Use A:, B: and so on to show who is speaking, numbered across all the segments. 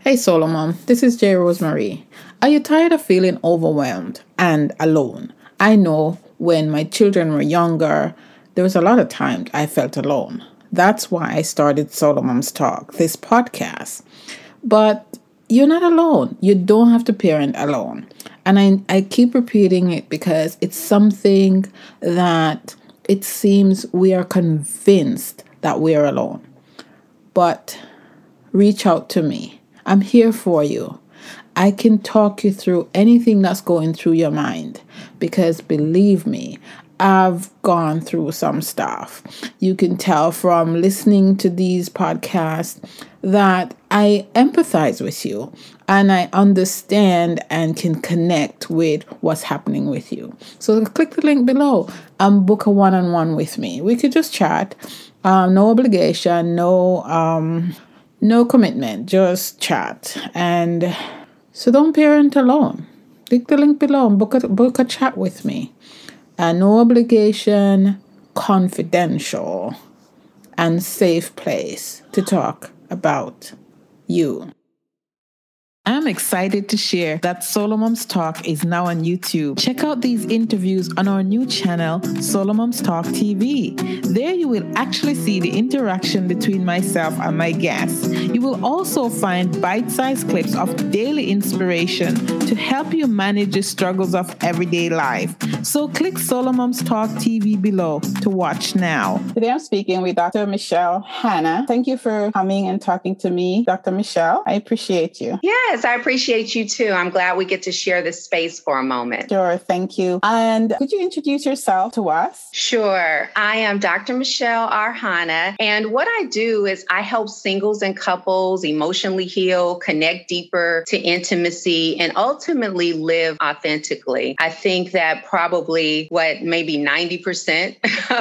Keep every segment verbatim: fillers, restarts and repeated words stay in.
A: Hey Solomon, this is J. Rosemary. Are you tired of feeling overwhelmed and alone? I know when my children were younger, there was a lot of times I felt alone. That's why I started Solomon's Talk, this podcast. But you're not alone. You don't have to parent alone. And I, I keep repeating it because it's something that it seems we are convinced that we are alone. But reach out to me. I'm here for you. I can talk you through anything that's going through your mind because believe me, I've gone through some stuff. You can tell from listening to these podcasts that I empathize with you and I understand and can connect with what's happening with you. So click the link below and book a one-on-one with me. We could just chat. Um, no obligation, no um, no commitment, just chat. And so don't parent alone. Click the link below and book a, book a chat with me. A no obligation, confidential, and safe place to talk about you. I'm excited to share that Solomon's Talk is now on YouTube. Check out these interviews on our new channel, Solomon's Talk T V. There you will actually see the interaction between myself and my guests. You will also find bite-sized clips of daily inspiration to help you manage the struggles of everyday life. So click Solomon's Talk T V below to watch now. Today I'm speaking with Doctor Michelle Hanna. Thank you for coming and talking to me, Doctor Michelle. I appreciate you.
B: Yes, I appreciate you too. I'm glad we get to share this space for a moment.
A: Sure, thank you. And could you introduce yourself to us?
B: Sure. I am Doctor Michelle R. Hanna, and what I do is I help singles and couples emotionally heal, connect deeper to intimacy, and ultimately live authentically. I think that probably what maybe ninety percent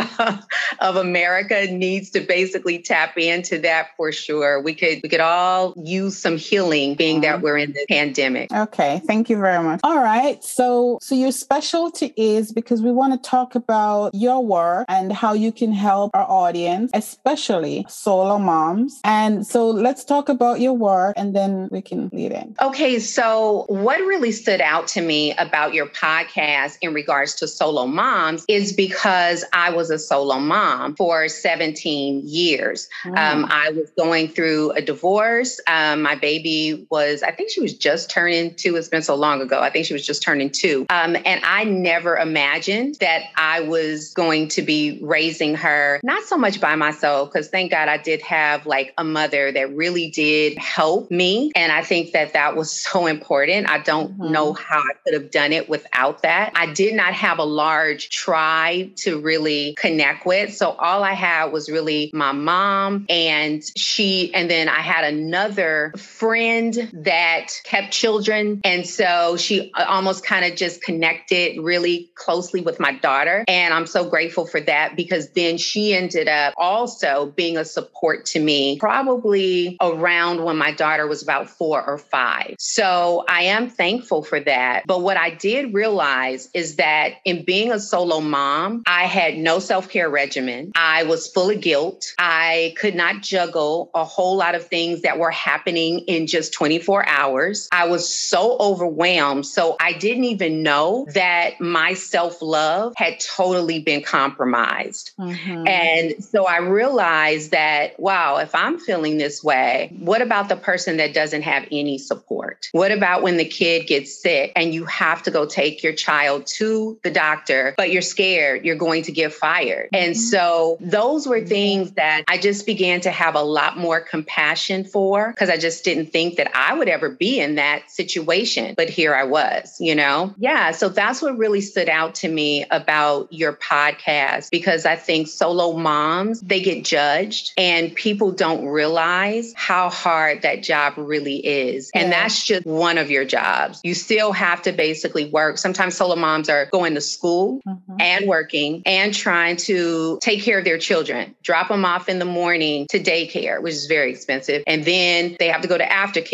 B: of America needs to basically tap into that for sure. We could we could all use some healing, being that we're in the pandemic.
A: Okay, thank you very much. All right, so so your specialty is, because we want to talk about your work and how you can help our audience, especially solo moms. And so let's talk about your work and then we can lead in.
B: Okay, so what really stood out to me about your podcast in regards to solo moms is because I was a solo mom for seventeen years. Mm. Um, I was going through a divorce. Um, my baby was, I think she was just turning two. It's been so long ago. I think she was just turning two. Um, and I never imagined that I was going to be raising her, not so much by myself, because thank God I did have like a mother that really did help me. And I think that that was so important. I don't mm-hmm. know how I could have done it without that. I did not have a large tribe to really connect with. So all I had was really my mom and she, and then I had another friend that kept children. And so she almost kind of just connected really closely with my daughter. And I'm so grateful for that because then she ended up also being a support to me probably around when my daughter was about four or five. So I am thankful for that. But what I did realize is that in being a solo mom, I had no self-care regimen. I was full of guilt. I could not juggle a whole lot of things that were happening in just twenty-four hours. I was so overwhelmed. So I didn't even know that my self-love had totally been compromised. Mm-hmm. And so I realized that, wow, if I'm feeling this way, what about the person that doesn't have any support? What about when the kid gets sick and you have to go take your child to the doctor, but you're scared you're going to get fired? Mm-hmm. And so those were things that I just began to have a lot more compassion for because I just didn't think that I would ever be in that situation. But here I was, you know? Yeah. So that's what really stood out to me about your podcast, because I think solo moms, they get judged and people don't realize how hard that job really is. And yeah. that's just one of your jobs. You still have to basically work. Sometimes solo moms are going to school mm-hmm. and working and trying to take care of their children, drop them off in the morning to daycare, which is very expensive. And then they have to go to aftercare,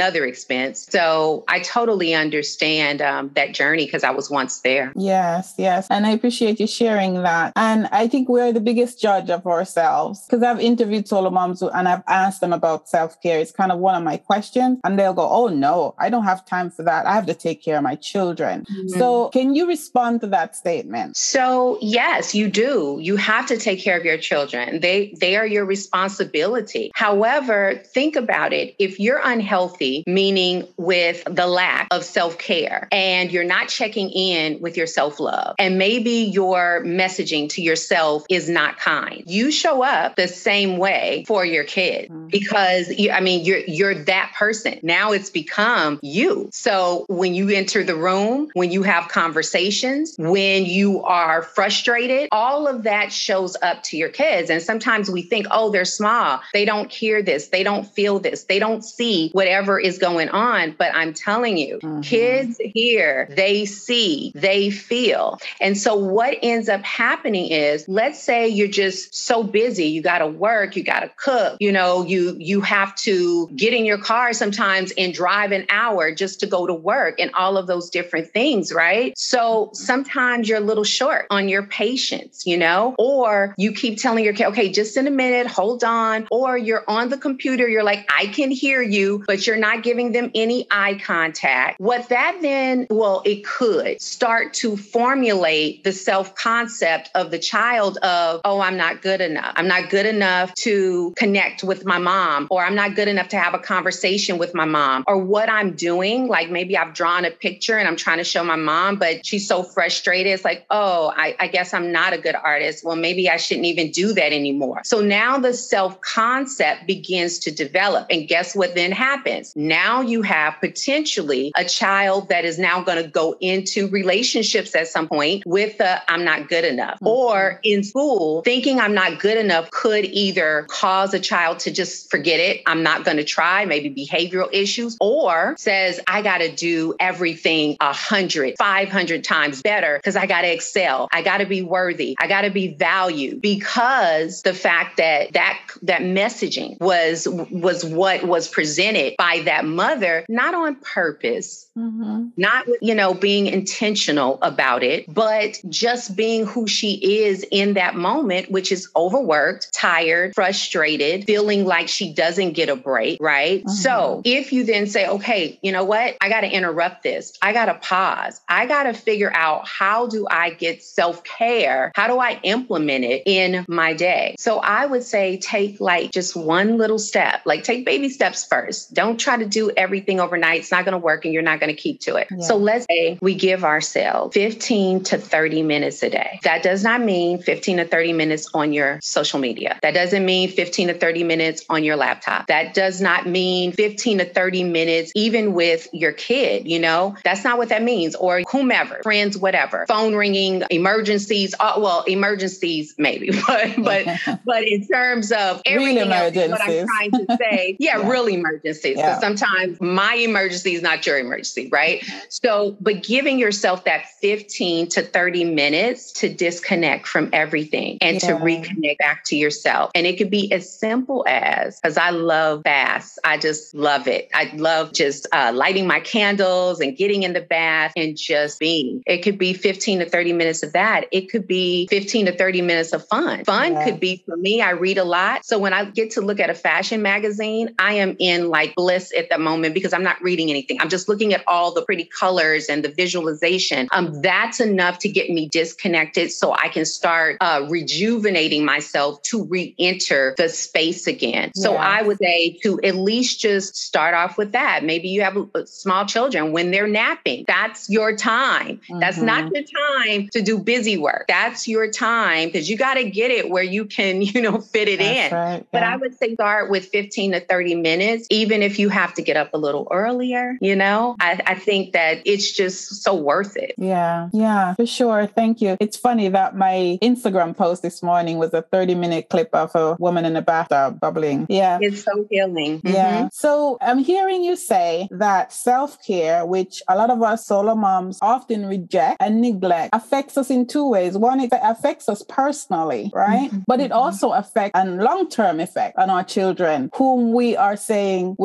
B: another expense. So I totally understand um, that journey because I was once there.
C: Yes, yes. And I appreciate you sharing that. And I think we're the biggest judge of ourselves because I've interviewed solo moms and I've asked them about self-care. It's kind of one of my questions. And they'll go, oh, no, I don't have time for that. I have to take care of my children. Mm-hmm. So can you respond to that statement?
B: So, yes, you do. You have to take care of your children. They, they are your responsibility. However, think about it. If you're unhealthy, meaning with the lack of self-care, and you're not checking in with your self-love, and maybe your messaging to yourself is not kind, you show up the same way for your kid mm-hmm. because you, I mean, you're, you're that person. Now it's become you. So when you enter the room, when you have conversations, when you are frustrated, all of that shows up to your kids. And sometimes we think, oh, they're small. They don't hear this. They don't feel this. They don't see whatever is going on. But I'm telling you, mm-hmm. kids hear, they see, they feel. And so what ends up happening is, let's say you're just so busy. You got to work, you got to cook, you know, you, you have to get in your car sometimes and drive an hour just to go to work and all of those different things, right? So sometimes you're a little short on your patience, you know, or you keep telling your kid, okay, just in a minute, hold on. Or you're on the computer, you're like, I can hear you, but you're not giving them any eye contact. What that then, well, it could start to formulate the self-concept of the child of, oh, I'm not good enough. I'm not good enough to connect with my mom, or I'm not good enough to have a conversation with my mom, or what I'm doing. Like maybe I've drawn a picture and I'm trying to show my mom, but she's so frustrated. It's like, oh, I, I guess I'm not a good artist. Well, maybe I shouldn't even do that anymore. So now the self-concept begins to develop. And guess what then happens? Now you have potentially a child that is now going to go into relationships at some point with the I'm not good enough. Mm-hmm. Or in school, thinking I'm not good enough could either cause a child to just forget it. I'm not going to try, maybe behavioral issues, or says I got to do everything a hundred, five hundred times better because I got to excel. I got to be worthy. I got to be valued, because the fact that that that messaging was was what was presented by that mother, not on purpose, mm-hmm. not, you know, being intentional about it, but just being who she is in that moment, which is overworked, tired, frustrated, feeling like she doesn't get a break, right? Mm-hmm. So if you then say, okay, you know what? I got to interrupt this. I got to pause. I got to figure out, how do I get self-care? How do I implement it in my day? So I would say take like just one little step, like take baby steps first. Don't try to do everything overnight. It's not going to work and you're not going to keep to it. Yeah. So let's say we give ourselves fifteen to thirty minutes a day. That does not mean fifteen to thirty minutes on your social media. That doesn't mean fifteen to thirty minutes on your laptop. That does not mean fifteen to thirty minutes even with your kid, you know? That's not what that means. Or whomever, friends, whatever, phone ringing, emergencies, uh, well, emergencies maybe, but but but in terms of everything else, what I'm trying to say, yeah, yeah. real emergencies. Because yeah. sometimes my emergency is not your emergency, right? So, but giving yourself that fifteen to thirty minutes to disconnect from everything and yeah. to reconnect back to yourself. And it could be as simple as, because I love baths. I just love it. I love just uh, lighting my candles and getting in the bath and just being. It could be fifteen to thirty minutes of that. It could be fifteen to thirty minutes of fun. Fun yeah. could be, for me, I read a lot. So when I get to look at a fashion magazine, I am in like bliss at the moment because I'm not reading anything. I'm just looking at all the pretty colors and the visualization. Um, that's enough to get me disconnected so I can start uh, rejuvenating myself to re-enter the space again. Yeah. So I would say to at least just start off with that. Maybe you have uh, small children when they're napping. That's your time. Mm-hmm. That's not your time to do busy work. That's your time because you got to get it where you can, you know, fit it That's in. Right, yeah. But I would say start with fifteen to thirty minutes, even if you have to get up a little earlier, you know, I, I think that it's just so worth it.
C: Yeah, yeah, for sure. Thank you. It's funny that my Instagram post this morning was a thirty minute clip of a woman in a bathtub bubbling. Yeah.
B: It's so healing.
C: Yeah.
B: Mm-hmm.
C: So I'm hearing you say that self-care, which a lot of us solo moms often reject and neglect, affects us in two ways. One, it affects us personally, right? Mm-hmm. But it also affects a long-term effect on our children, whom we are saying we're not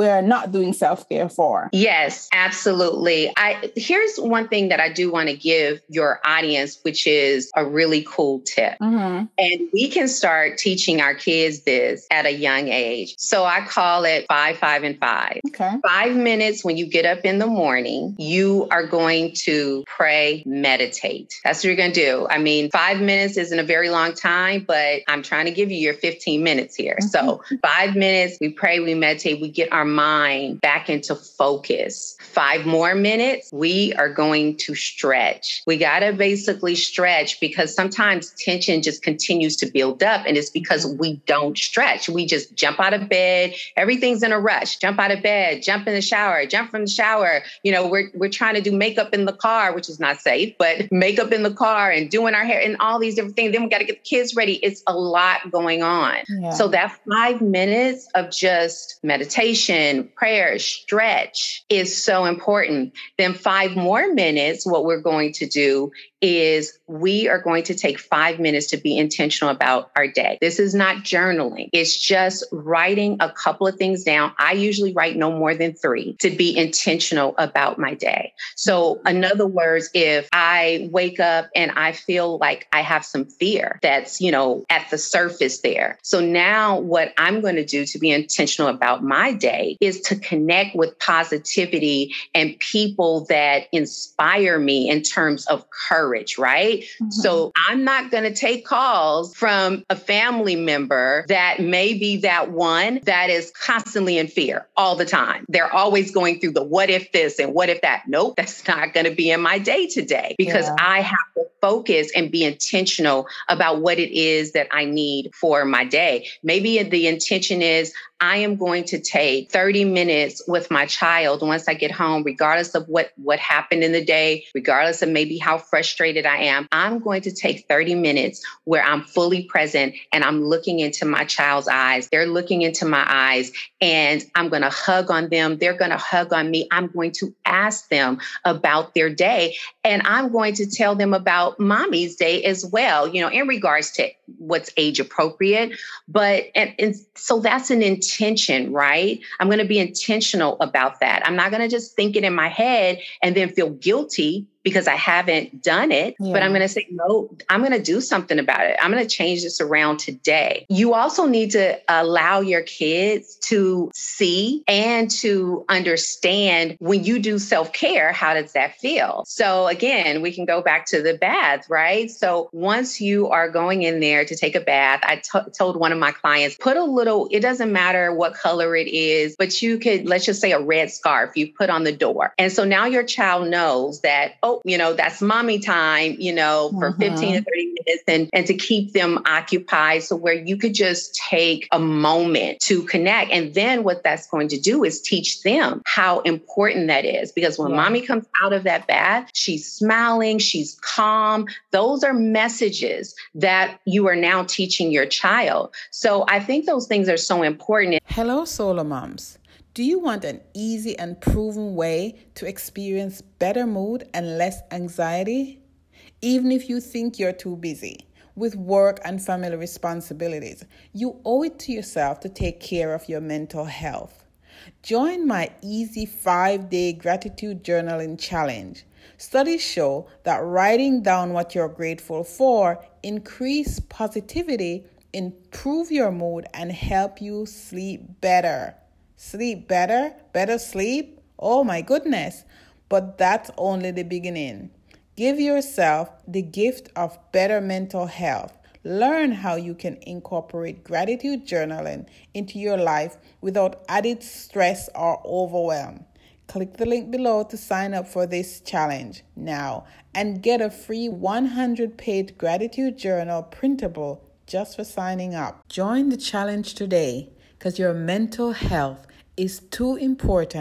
C: doing self-care for?
B: Yes, absolutely. I here's one thing that I do want to give your audience, which is a really cool tip. Mm-hmm. And we can start teaching our kids this at a young age. So I call it five, five, and five.
C: Okay.
B: Five minutes when you get up in the morning, you are going to pray, meditate. That's what you're going to do. I mean, five minutes isn't a very long time, but I'm trying to give you your fifteen minutes here. Mm-hmm. So five minutes, we pray, we meditate, we get our mind back into focus. Five more minutes, we are going to stretch. We got to basically stretch because sometimes tension just continues to build up. And it's because we don't stretch. We just jump out of bed. Everything's in a rush. Jump out of bed, jump in the shower, jump from the shower. You know, we're, we're trying to do makeup in the car, which is not safe, but makeup in the car and doing our hair and all these different things. Then we got to get the kids ready. It's a lot going on. Yeah. So that five minutes of just meditation, prayer, stretch is so important. Then five more minutes, what we're going to do is we are going to take five minutes to be intentional about our day. This is not journaling. It's just writing a couple of things down. I usually write no more than three to be intentional about my day. So in other words, if I wake up and I feel like I have some fear that's, you know, at the surface there. So now what I'm going to do to be intentional about my day is to connect with positivity and people that inspire me in terms of courage. Right? Mm-hmm. So I'm not going to take calls from a family member that may be that one that is constantly in fear all the time. They're always going through the what if this and what if that. Nope, that's not going to be in my day today because yeah. I have to focus and be intentional about what it is that I need for my day. Maybe the intention is I am going to take thirty minutes with my child once I get home, regardless of what, what happened in the day, regardless of maybe how frustrated I am. I'm going to take thirty minutes where I'm fully present and I'm looking into my child's eyes. They're looking into my eyes and I'm going to hug on them. They're going to hug on me. I'm going to ask them about their day and I'm going to tell them about mommy's day as well, you know, in regards to what's age appropriate. But and, and so that's an intention, right? I'm going to be intentional about that. I'm not going to just think it in my head and then feel guilty because I haven't done it, yeah. but I'm going to say, no, I'm going to do something about it. I'm going to change this around today. You also need to allow your kids to see and to understand when you do self-care, how does that feel? So again, we can go back to the bath, right? So once you are going in there to take a bath, I t- told one of my clients, put a little, it doesn't matter what color it is, but you could, let's just say a red scarf you put on the door. And so now your child knows that, oh, you know, that's mommy time, you know, for mm-hmm. fifteen to thirty minutes and, and to keep them occupied. So where you could just take a moment to connect. And then what that's going to do is teach them how important that is. Because when yeah. mommy comes out of that bath, she's smiling, she's calm. Those are messages that you are now teaching your child. So I think those things are so important.
A: Hello, Solo Moms. Do you want an easy and proven way to experience better mood and less anxiety? Even if you think you're too busy with work and family responsibilities, you owe it to yourself to take care of your mental health. Join my easy five-day gratitude journaling challenge. Studies show that writing down what you're grateful for increase positivity, improve your mood, and help you sleep better. Sleep better, better sleep. Oh my goodness. But that's only the beginning. Give yourself the gift of better mental health. Learn how you can incorporate gratitude journaling into your life without added stress or overwhelm. Click the link below to sign up for this challenge now and get a free one hundred page gratitude journal printable just for signing up. Join the challenge today because your mental health is too important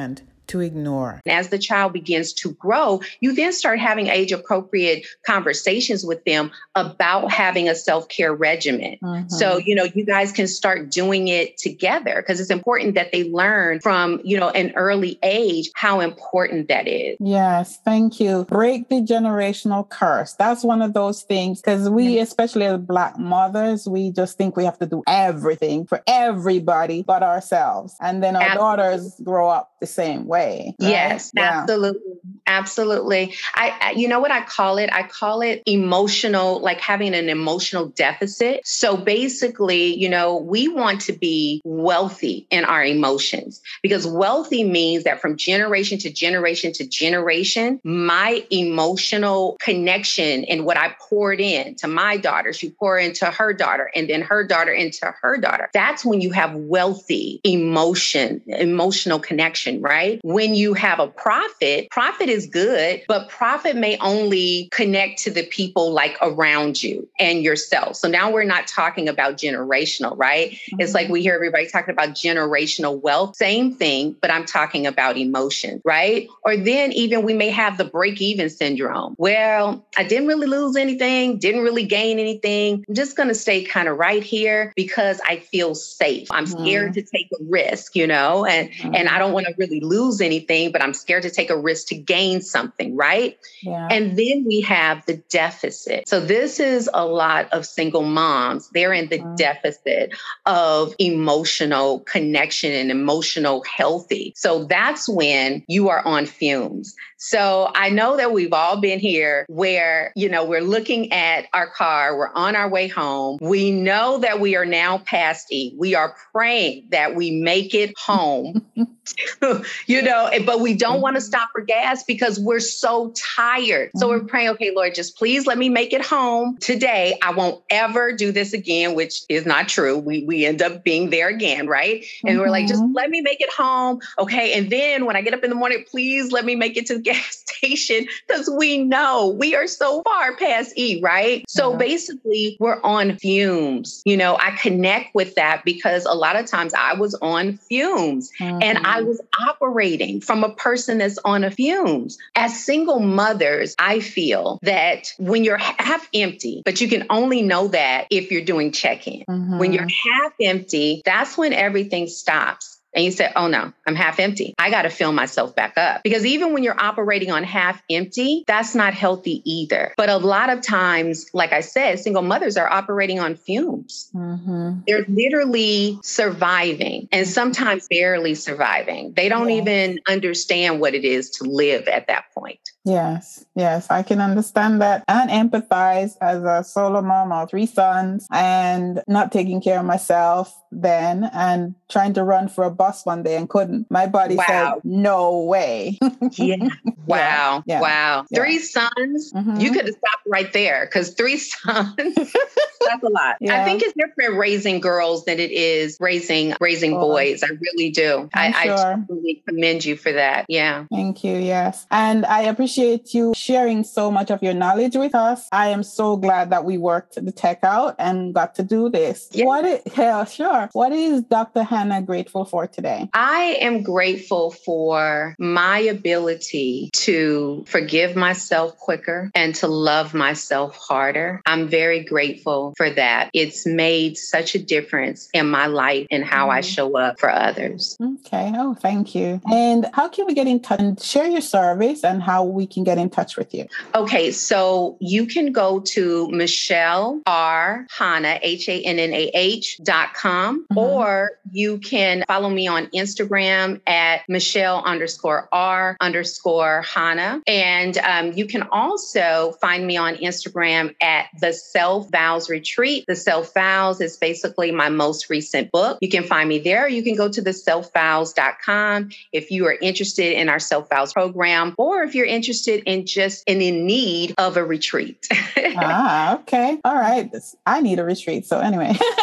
A: to ignore.
B: And as the child begins to grow, you then start having age-appropriate conversations with them about having a self-care regimen. Mm-hmm. So, you know, you guys can start doing it together because it's important that they learn from, you know, an early age how important that is.
C: Yes, thank you. Break the generational curse. That's one of those things because we, especially as Black mothers, we just think we have to do everything for everybody but ourselves. And then our absolutely. Daughters grow up the same way. Right?
B: Yes, yeah. absolutely. Absolutely. I, I, you know what I call it? I call it emotional, like having an emotional deficit. So basically, you know, we want to be wealthy in our emotions because wealthy means that from generation to generation to generation, my emotional connection and what I poured in to my daughter, she poured into her daughter and then her daughter into her daughter. That's when you have wealthy emotion, emotional connection, right? When you have a profit, profit is good, but profit may only connect to the people like around you and yourself. So now we're not talking about generational, right? Mm-hmm. It's like we hear everybody talking about generational wealth, same thing, but I'm talking about emotion, right? Or then even we may have the break-even syndrome. Well, I didn't really lose anything, didn't really gain anything. I'm just going to stay kind of right here because I feel safe. I'm mm-hmm. scared to take a risk, you know, and, mm-hmm. and I don't want to really lose anything, but I'm scared to take a risk to gain something, right? Yeah. And then we have the deficit. So this is a lot of single moms. They're in the mm-hmm. deficit of emotional connection and emotional healthy. So that's when you are on fumes. So I know that we've all been here where, you know, we're looking at our car, we're on our way home. We know that we are now past E. We are praying that we make it home, you know, but we don't want to stop for gas because we're so tired. So we're praying, okay, Lord, just please let me make it home today. I won't ever do this again, which is not true. We we end up being there again, right? And mm-hmm. we're like, just let me make it home. Okay. And then when I get up in the morning, please let me make it to the gas station because we know we are so far past E, right? So yeah. basically we're on fumes. You know, I connect with that because a lot of times I was on fumes mm-hmm. and I was operating from a person that's on a fumes. As single mothers, I feel that when you're half empty, but you can only know that if you're doing check-in. Mm-hmm. When you're half empty, that's when everything stops. And you say, oh no, I'm half empty. I got to fill myself back up. Because even when you're operating on half empty, that's not healthy either. But a lot of times, like I said, single mothers are operating on fumes. Mm-hmm. They're literally surviving and sometimes barely surviving. They don't yes. even understand what it is to live at that point.
C: Yes, yes, I can understand that and empathize as a solo mom of three sons and not taking care of myself then and trying to run for a bus one day and couldn't. My body wow. said, no way.
B: yeah. Wow. Yeah. Wow. Yeah. Three sons. Mm-hmm. You could have stopped right there because three sons, that's a lot. Yeah. I think it's different raising girls than it is raising raising oh. boys. I really do. I'm I, sure. I totally commend you for that. Yeah.
C: Thank you. Yes. And I appreciate you sharing so much of your knowledge with us. I am so glad that we worked the tech out and got to do this. Yeah. What is, yeah, sure. What is Doctor Hannah grateful for today?
B: I am grateful for my ability to forgive myself quicker and to love myself harder. I'm very grateful for that. It's made such a difference in my life and how mm-hmm. I show up for others.
C: Okay. Oh, thank you. And how can we get in touch and share your service and how we can get in touch with you?
B: Okay, so you can go to Michelle R. Hannah, H A N N A H dot com, mm-hmm. or you can follow me on Instagram at Michelle underscore R underscore Hannah. And um, you can also find me on Instagram at The Self Vows Retreat. The Self Vows is basically my most recent book. You can find me there. You can go to the self vows dot com if you are interested in our Self Vows program, or if you're interested in just and in need of a retreat.
C: ah, okay. All right. I need a retreat. So anyway,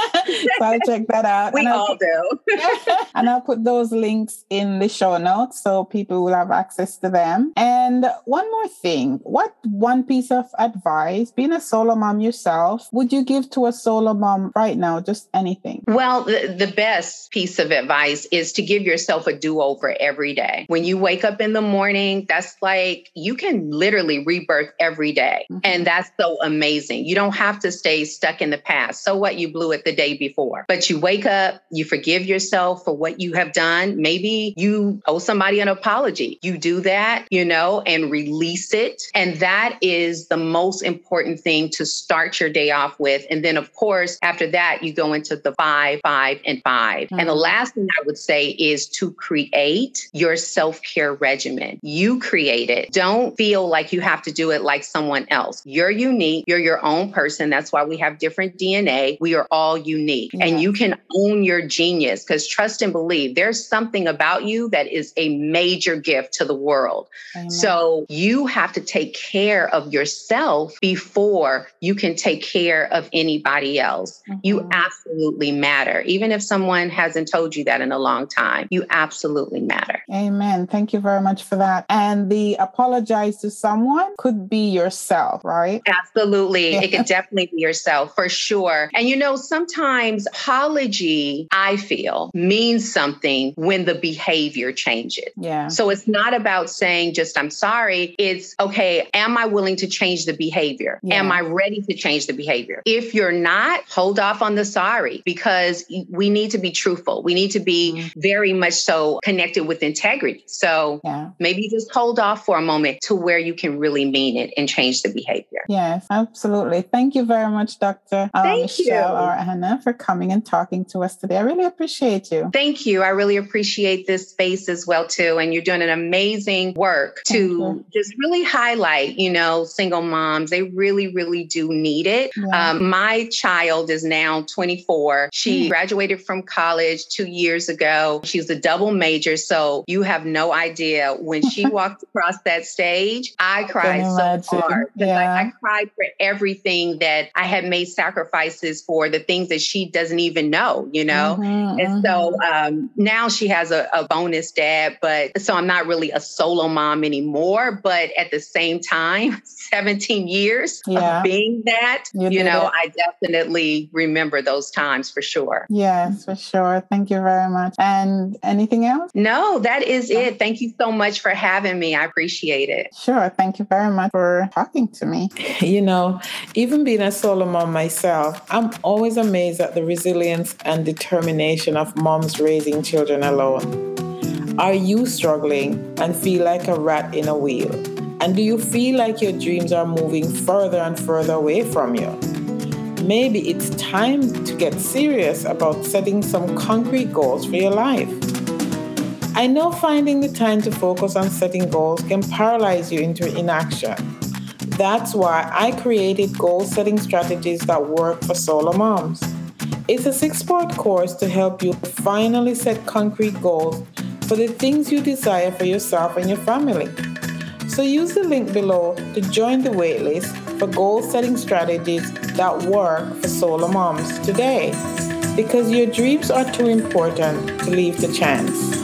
C: So I'll check that out.
B: We
C: and
B: all
C: put,
B: do.
C: And I'll put those links in the show notes so people will have access to them. And one more thing, what one piece of advice, being a solo mom yourself, would you give to a solo mom right now? Just anything.
B: Well, the, the best piece of advice is to give yourself a do-over every day. When you wake up in the morning, that's like, you can literally rebirth every day. Mm-hmm. And that's so amazing. You don't have to stay stuck in the past. So what, you blew it the day before. But you wake up, you forgive yourself for what you have done. Maybe you owe somebody an apology. You do that, you know, and release it. And that is the most important thing to start your day off with. And then, of course, after that, you go into the five, five, and five. Mm-hmm. And the last thing I would say is to create your self-care regimen. You create it. Don't feel like you have to do it like someone else. You're unique. You're your own person. That's why we have different D N A. We are all unique. Yeah. And you can own your genius, because trust and believe, there's something about you that is a major gift to the world. Amen. So you have to take care of yourself before you can take care of anybody else. Mm-hmm. You absolutely matter. Even if someone hasn't told you that in a long time, you absolutely matter.
C: Amen. Thank you very much for that. And the apologize to someone could be yourself, right?
B: Absolutely. It could definitely be yourself for sure. And you know, sometimes apology, I feel, means something when the behavior changes.
C: Yeah.
B: So it's not about saying just, I'm sorry. It's, okay, am I willing to change the behavior? Yeah. Am I ready to change the behavior? If you're not, hold off on the sorry, because we need to be truthful. We need to be mm-hmm. very much so connected with integrity. So yeah. maybe just hold off for a moment to where you can really mean it and change the behavior.
C: Yes, absolutely. Thank you very much, Doctor Uh,
B: Thank
C: Michelle
B: you.
C: or Anna, for coming and talking to us today. I really appreciate you.
B: Thank you. I really appreciate this space as well, too. And you're doing an amazing work Thank to you. Just really highlight, you know, single moms. They really, really do need it. Yeah. Um, my child is now twenty-four. She mm. graduated from college two years ago. She's a double major. So you have no idea. When she walked across that stage, I cried so hard. Yeah. I, I cried for everything that I had made sacrifices for, the things that she doesn't even know, you know? Mm-hmm, and mm-hmm. so um, now she has a, a bonus dad, but so I'm not really a solo mom anymore. But at the same time, seventeen years yeah. of being that, you, you know, it. I definitely remember those times for sure.
C: Yes, for sure. Thank you very much. And anything else?
B: No, that is it. Thank you so much for having me. I appreciate it.
C: Sure. Thank you very much for talking to me.
A: You know, even being a solo mom myself, I'm always amazed at the resilience and determination of moms raising children alone. Are you struggling and feel like a rat in a wheel? And do you feel like your dreams are moving further and further away from you? Maybe it's time to get serious about setting some concrete goals for your life. I know finding the time to focus on setting goals can paralyze you into inaction. That's why I created goal-setting strategies that work for solo moms. It's a six-part course to help you finally set concrete goals for the things you desire for yourself and your family. So use the link below to join the waitlist for goal-setting strategies that work for solo moms today, because your dreams are too important to leave to chance.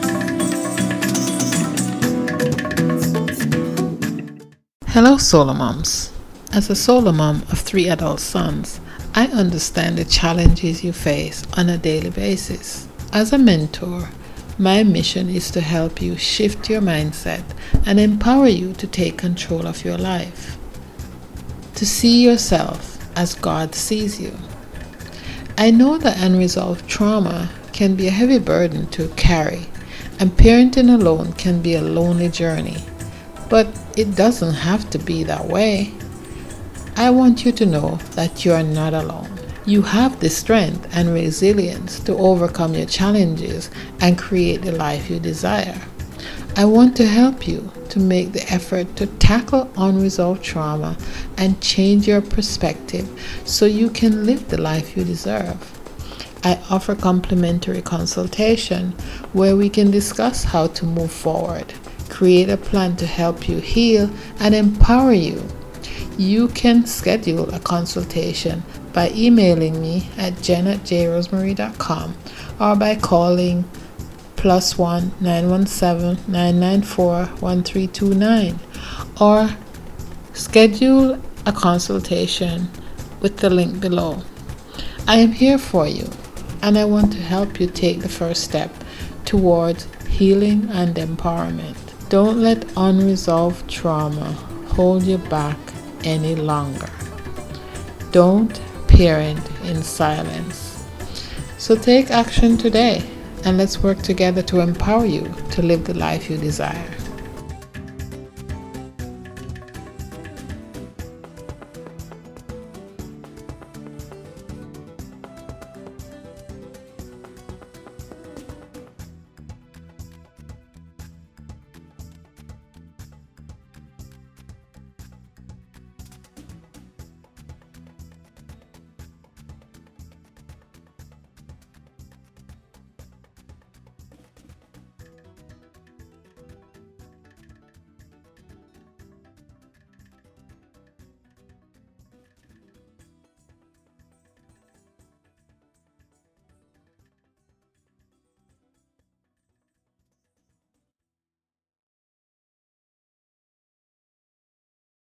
A: Hello, solo moms. As a solo mom of three adult sons, I understand the challenges you face on a daily basis. As a mentor, my mission is to help you shift your mindset and empower you to take control of your life, to see yourself as God sees you. I know that unresolved trauma can be a heavy burden to carry, and parenting alone can be a lonely journey. But it doesn't have to be that way. I want you to know that you are not alone. You have the strength and resilience to overcome your challenges and create the life you desire. I want to help you to make the effort to tackle unresolved trauma and change your perspective so you can live the life you deserve. I offer complimentary consultation where we can discuss how to move forward, create a plan to help you heal and empower you. You can schedule a consultation by emailing me at jen at j rosemary dot com or by calling plus one nine one seven nine nine four one three two nine or schedule a consultation with the link below. I am here for you, and I want to help you take the first step towards healing and empowerment. Don't let unresolved trauma hold you back any longer. Don't parent in silence. So take action today, and let's work together to empower you to live the life you desire.